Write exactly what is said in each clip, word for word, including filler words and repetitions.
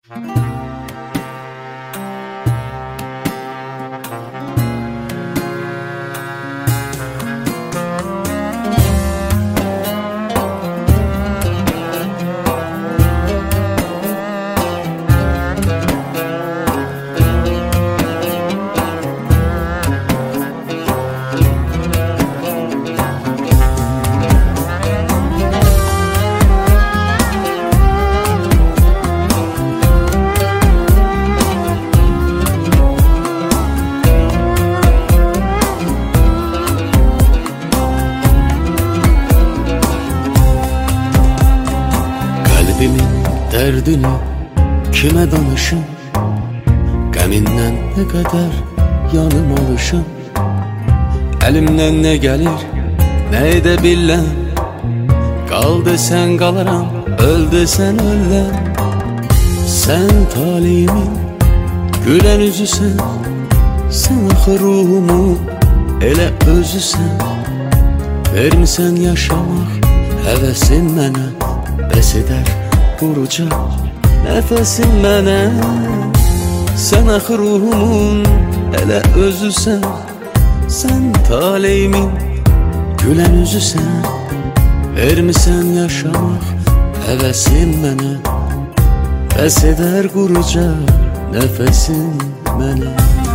Kalbimin derdini kime danışım? Qəmindən ne kadar yanım alışım? Elimden ne gelir, ne edebiləm? Qal desen qalaram, öl desen ölləm. Sen talimin gülen üzüsən, sen axı ruhumu elə özüsən. Vermisən yaşamaq həvəsin mənə, bəs edər quruca nəfəsin mənə. Sen axı ruhumun elə özüsən, sen taleyimin gülen üzüsən. Vermisən yaşamaq həvəsin mənə, bəs edər quruca nəfəsin mənə.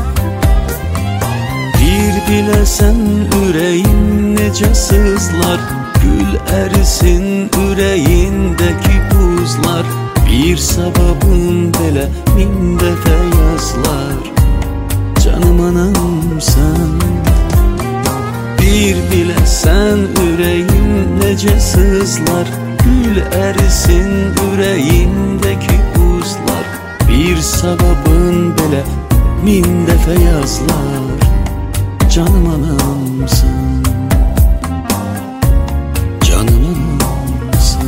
Bir biləsən ürəyim necə sızlar, gül ərisin ürəyindəki buzlar. Bir sababın belə min dəfə yazlar, canım anamsan. Bir biləsən ürəyim necə sızlar, gül ərisin ürəyindəki buzlar. Bir sababın belə min dəfə yazlar, canım anamsan. Canım anamsan.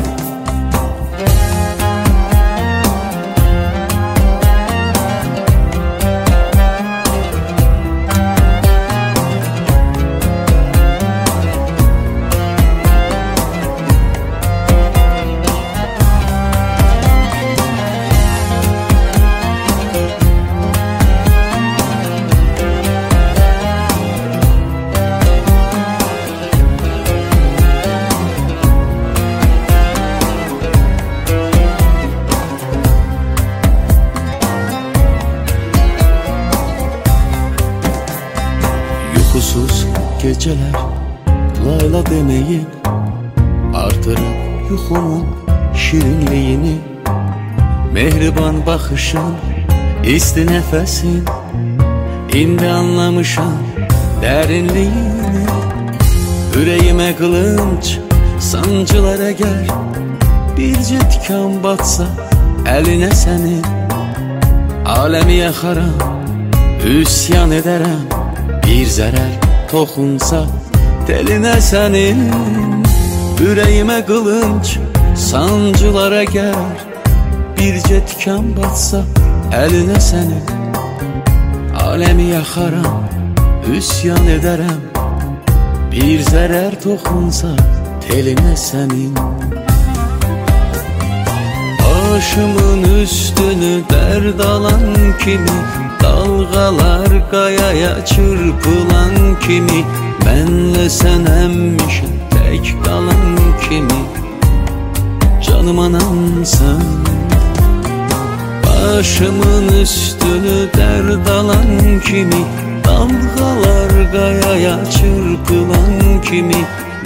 Uykusuz geceler layla demeyin, artırıp yuxumun şirinliğini. Mehriban baxışın, isti nəfəsin, indi anlamışam dərinliyini. Ürəyimə qılınc sancılar əgər, bircə tikan batsa əlinə sənin. Aləmi yaxaram, üsyan edərəm, bir zərər toxunsa telinə sənin. Ürəyimə qılınc sancılar əgər, bircə tikan batsa əlinə sənin. Aləmi yaxaram, üsyan edərəm, bir zərər toxunsa telinə sənin. Başımın üstünü dərd alan kimi, dalğalar qayaya çırpılan kimi, mənlə sən həmişə tək qalan kimi, canım anamsan. Başımın üstünü dərd alan kimi, dalğalar qayaya çırpılan kimi,